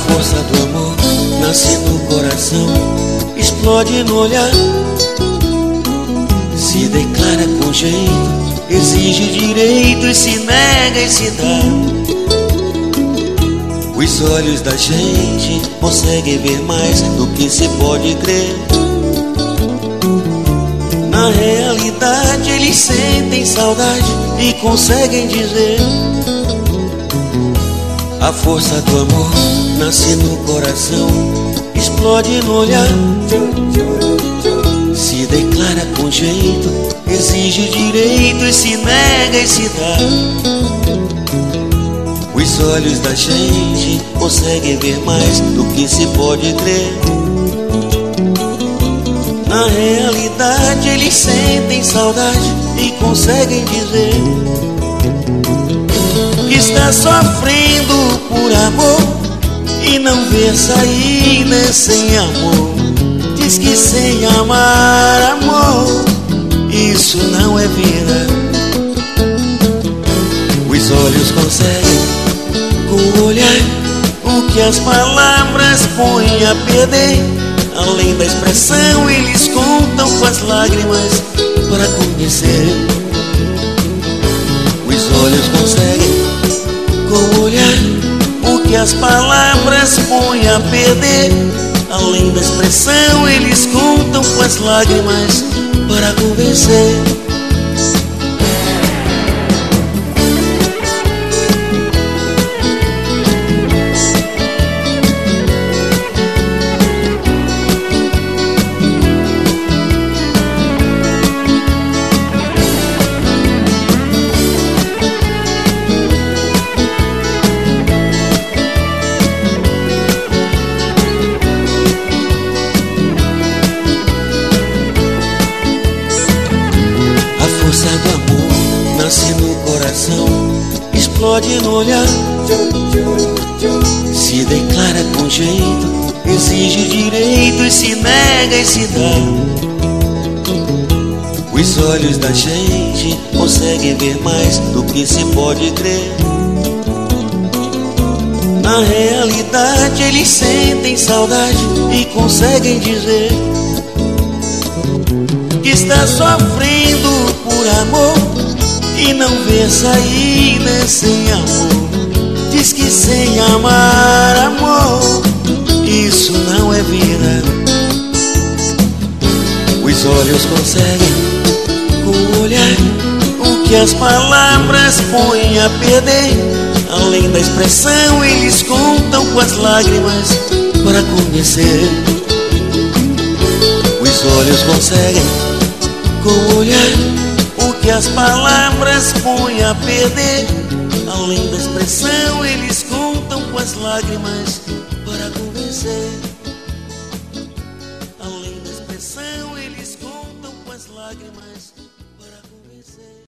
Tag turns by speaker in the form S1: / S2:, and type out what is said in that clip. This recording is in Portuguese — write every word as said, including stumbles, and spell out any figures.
S1: força do amor nasce no coração, explode no olhar, se declara com jeito, exige direito e se nega e se dá. Os olhos da gente conseguem ver mais do que se pode crer. Na realidade eles sentem saudade e conseguem dizer. A força do amor nasce no coração, explode no olhar, se declara com jeito, exige direito e se nega e se dá. Os olhos da gente conseguem ver mais do que se pode crer. Na realidade eles sentem saudade e conseguem dizer que está sofrendo por amor e não vê saída sem amor. Diz que sem amar amor, isso não é vida. Os olhos conseguem com o olhar o que as palavras põem a perder. Além da expressão eles contam com as lágrimas para conhecer. Os olhos conseguem com o olhar o que as palavras põem a perder. Além da expressão eles contam com as lágrimas para convencer. A força do amor nasce no coração, explode no olhar, se declara com jeito, exige direito e se nega e se dá. Os olhos da gente conseguem ver mais do que se pode crer. Na realidade eles sentem saudade e conseguem dizer que está sofrendo por amor e não vê saída sem amor. Diz que sem amar amor, isso não é vida. Os olhos conseguem com o olhar o que as palavras põem a perder. Além da expressão eles contam com as lágrimas para conhecer. Os olhos conseguem com o olhar o que as palavras põem a perder. Além da expressão eles contam com as lágrimas